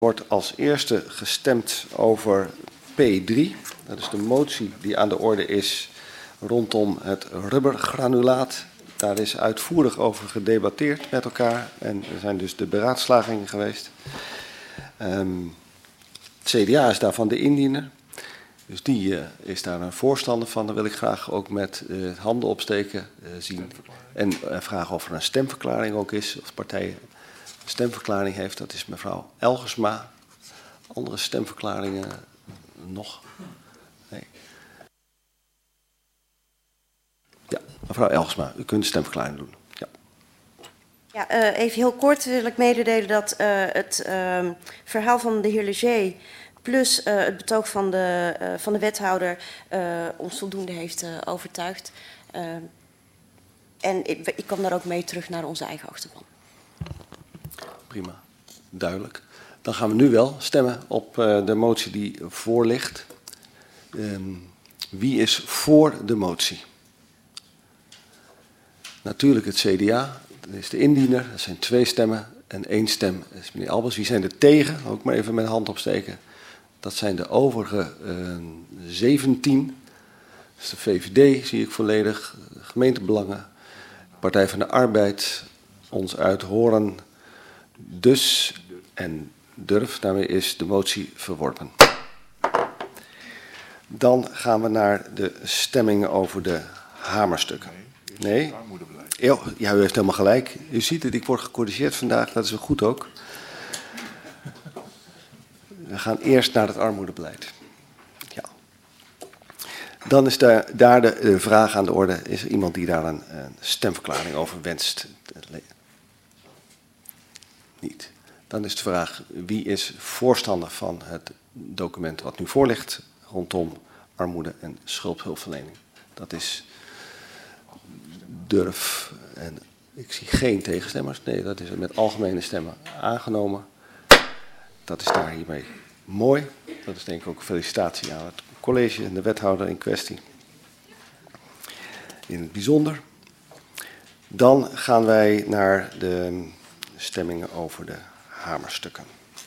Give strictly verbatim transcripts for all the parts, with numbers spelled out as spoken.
wordt als eerste gestemd over P drie. Dat is de motie die aan de orde is rondom het rubbergranulaat. Daar is uitvoerig over gedebatteerd met elkaar en er zijn dus de beraadslagingen geweest. Um, het C D A is daarvan de indiener. Dus die uh, is daar een voorstander van. Dan wil ik graag ook met uh, handen opsteken uh, zien. En uh, vragen of er een stemverklaring ook is. Of de partij een stemverklaring heeft. Dat is mevrouw Elgersma. Andere stemverklaringen nog? Nee. Ja, mevrouw Elgersma, u kunt de stemverklaring doen. Ja. Ja, uh, even heel kort wil ik mededelen dat uh, het uh, verhaal van de heer Leger plus uh, het betoog van de, uh, van de wethouder uh, ons voldoende heeft uh, overtuigd. Uh, en ik, ik kom daar ook mee terug naar onze eigen achterban. Prima, duidelijk. Dan gaan we nu wel stemmen op uh, de motie die voor ligt. Um, wie is voor de motie? Natuurlijk het C D A, dat is de indiener, dat zijn twee stemmen en één stem is meneer Albers. Wie zijn er tegen? Ook maar even met de hand opsteken. Dat zijn de overige uh, zeventien. Dat is de V V D, zie ik volledig, gemeentebelangen, Partij van de Arbeid, ons uit Horen, dus en Durf. Daarmee is de motie verworpen. Dan gaan we naar de stemming over de hamerstukken. Nee? Ja, u heeft helemaal gelijk. U ziet het, ik word gecorrigeerd vandaag, dat is wel goed ook. We gaan eerst naar het armoedebeleid. Ja. Dan is daar, daar de, de vraag aan de orde. Is er iemand die daar een, een stemverklaring over wenst? Niet. Dan is de vraag, wie is voorstander van het document wat nu voor ligt rondom armoede en schuldhulpverlening? Dat is Durf en ik zie geen tegenstemmers. Nee, dat is met algemene stemmen aangenomen. Dat is daar hiermee mooi. Dat is denk ik ook een felicitatie aan het college en de wethouder in kwestie. In het bijzonder. Dan gaan wij naar de stemmingen over de hamerstukken.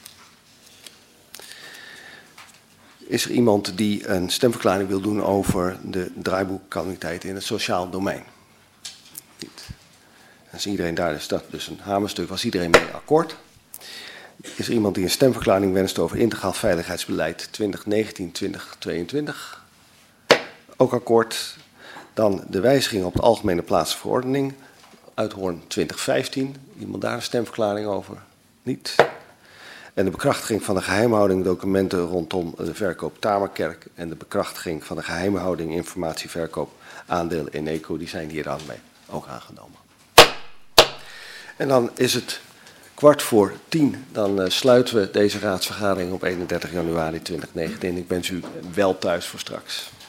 Is er iemand die een stemverklaring wil doen over de draaiboekkwaliteit in het sociaal domein? Niet. Als iedereen daar is, dat dus een hamerstuk, was iedereen mee akkoord. Is er iemand die een stemverklaring wenst over integraal veiligheidsbeleid twintig negentien tot twintig tweeëntwintig? Ook akkoord. Dan de wijziging op de algemene plaatsverordening uit Hoorn twintig vijftien. Iemand daar een stemverklaring over? Niet. En de bekrachtiging van de geheimhouding documenten rondom de verkoop Tamerkerk en de bekrachtiging van de geheimhouding informatieverkoop aandelen in Eneco, die zijn hier aan mee ook aangenomen. En dan is het kwart voor tien. Dan uh, sluiten we deze raadsvergadering op eenendertig januari tweeduizend negentien. Ik wens u wel thuis voor straks.